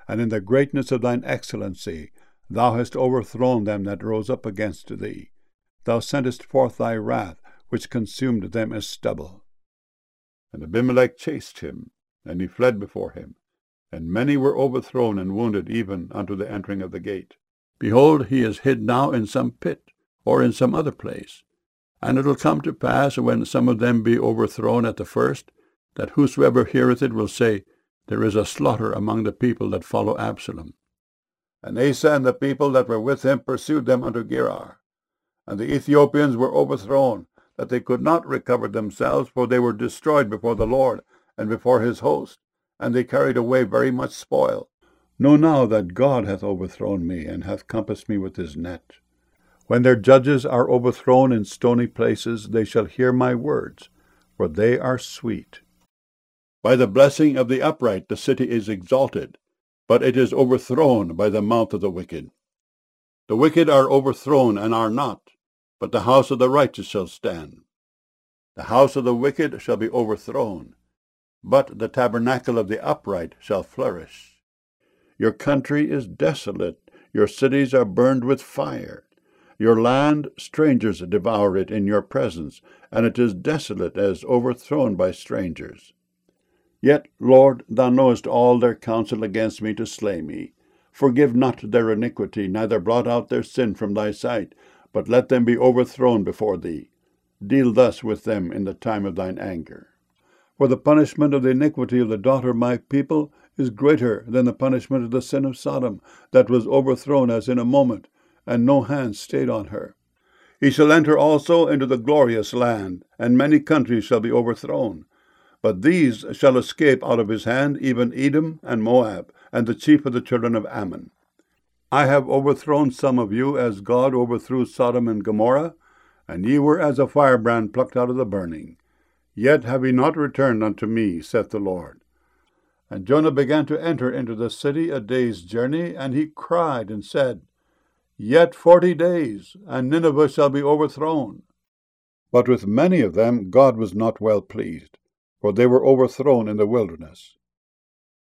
and in the greatness of thine excellency thou hast overthrown them that rose up against thee. Thou sentest forth thy wrath, which consumed them as stubble. And Abimelech chased him, and he fled before him, and many were overthrown and wounded even unto the entering of the gate. Behold, he is hid now in some pit, or in some other place. And it will come to pass, when some of them be overthrown at the first, that whosoever heareth it will say, There is a slaughter among the people that follow Absalom. And Asa and the people that were with him pursued them unto Gerar. And the Ethiopians were overthrown, that they could not recover themselves, for they were destroyed before the Lord and before his host, and they carried away very much spoil. Know now that God hath overthrown me, and hath compassed me with his net. When their judges are overthrown in stony places, they shall hear my words, for they are sweet. By the blessing of the upright the city is exalted, but it is overthrown by the mouth of the wicked. The wicked are overthrown and are not, but the house of the righteous shall stand. The house of the wicked shall be overthrown, but the tabernacle of the upright shall flourish. Your country is desolate, your cities are burned with fire. Your land, strangers devour it in your presence, and it is desolate as overthrown by strangers. Yet, Lord, thou knowest all their counsel against me to slay me. Forgive not their iniquity, neither blot out their sin from thy sight, but let them be overthrown before thee. Deal thus with them in the time of thine anger. For the punishment of the iniquity of the daughter of my people is greater than the punishment of the sin of Sodom, that was overthrown as in a moment, and no hand stayed on her. He shall enter also into the glorious land, and many countries shall be overthrown. But these shall escape out of his hand, even Edom and Moab, and the chief of the children of Ammon. I have overthrown some of you, as God overthrew Sodom and Gomorrah, and ye were as a firebrand plucked out of the burning. Yet have ye not returned unto me, saith the Lord. And Jonah began to enter into the city a day's journey, and he cried and said, Yet 40 days, and Nineveh shall be overthrown. But with many of them God was not well pleased, for they were overthrown in the wilderness.